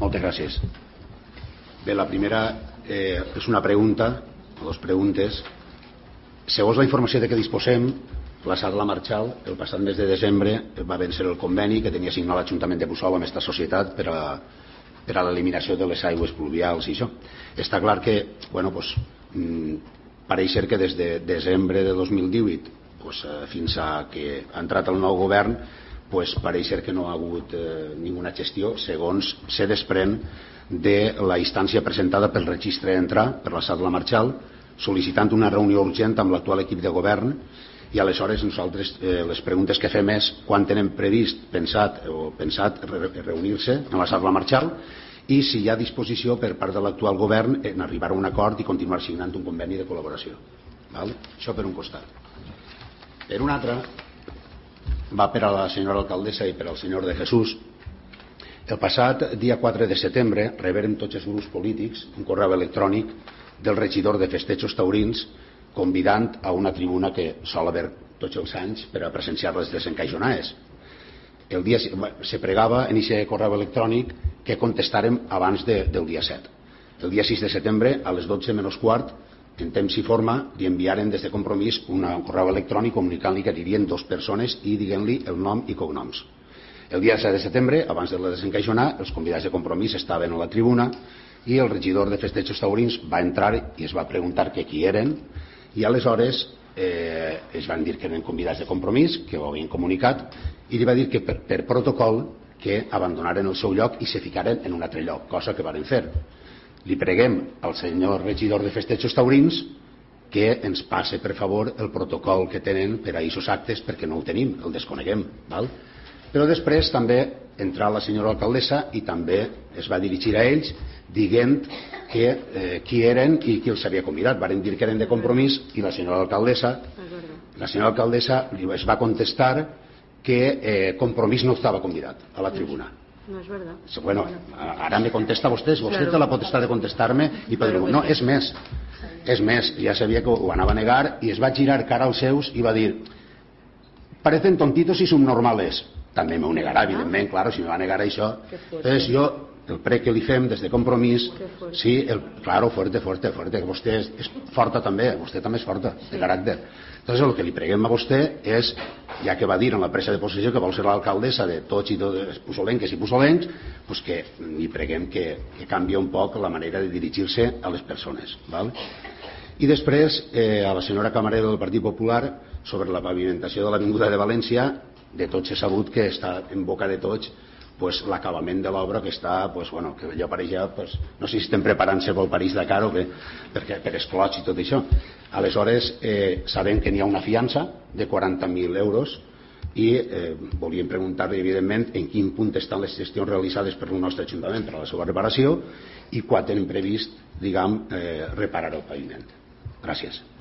Moltes gràcies. Bé, la primera és una pregunta, o dues preguntes. Segons la informació de què disposem, la Sala Marchal el passat mes de desembre va vèncer el conveni que tenia signat l'Ajuntament de Puçol amb aquesta societat per a l'eliminació de les aigües pluvials i això. Està clar que, pareix ser que des de desembre de 2018 fins a que ha entrat el nou govern, pareix ser que no ha hagut ninguna gestió, segons se desprèn de la instància presentada pel registre d'entrar per la Sala Marchal, sol·licitant una reunió urgent amb l'actual equip de govern. I aleshores nosaltres les preguntes que fem és quan tenen pensat reunir-se en la Sala Marchal i si hi ha disposició per part de l'actual govern en arribar a un acord i continuar signant un conveni de col·laboració. Això per un costat. Per un altre, va per a la senyora alcaldessa i per al senyor de Jesús. El passat dia 4 de setembre reberen tots els grups polítics un correu electrònic del regidor de festejos taurins convidant a una tribuna que sol haver tots els anys per a presenciar les desencaixonades. Se pregava en aquest correu electrònic que contestàrem abans del dia 7. El dia 6 de setembre, a les 12 menys quart, en temps i forma, li enviaren des de Compromís un correu electrònic comunicant-li que anirien 2 persones i dient-li el nom i cognoms. El dia 7 de setembre, abans de la desencaixonar, els convidats de Compromís estaven a la tribuna i el regidor de festejos taurins va entrar i es va preguntar que qui eren i aleshores es van dir que eren convidats de Compromís, que ho havien comunicat, i li va dir que per protocol que abandonaren el seu lloc i se ficaren en un altre lloc, cosa que varen fer. Li preguem al senyor regidor de festejos taurins que ens passe per favor el protocol que tenen per a aquests actes, perquè no ho tenim, el desconeguem. Però després també entrà la senyora alcaldessa i també es va dirigir a ells dient qui eren i qui els havia convidat. Varen dir que eren de Compromís i la senyora alcaldessa es va contestar que Compromís no estava convidat a la tribuna. No és verdad. Bueno, ara me contesta vostè té la potestat de contestar-me i dir, no, és més, ja sabia que ho anava a negar i es va girar cara als seus i va dir parecen tontitos y subnormales. També m'ho negarà, evidentment, claro, si me va negar això. Entonces jo, el prec que li fem des de Compromís, sí, claro, fuerte, vostè és forta també, vostè també és forta, de caràcter. Entonces el que li preguem a vostè és, ja que va dir en la presa de possessió que vol ser l'alcaldessa de tots i totes puçolenques i puçolencs, pues que li preguem que canvi un poc la manera de dirigir-se a les persones. I després, a la senyora camarera del Partit Popular, sobre la pavimentació de l'Avinguda de València, de tots és sabut que està en boca de tots l'acabament de l'obra que està, que allò pareixia, no sé si estem preparant-se pel París-Dakar o per esclots i tot això. Aleshores, sabem que n'hi ha una fiança de 40.000 euros i volíem preguntar-li, evidentment, en quin punt estan les gestions realitzades per el nostre Ajuntament per a la seva reparació i quan tenen previst, reparar el paviment. Gràcies.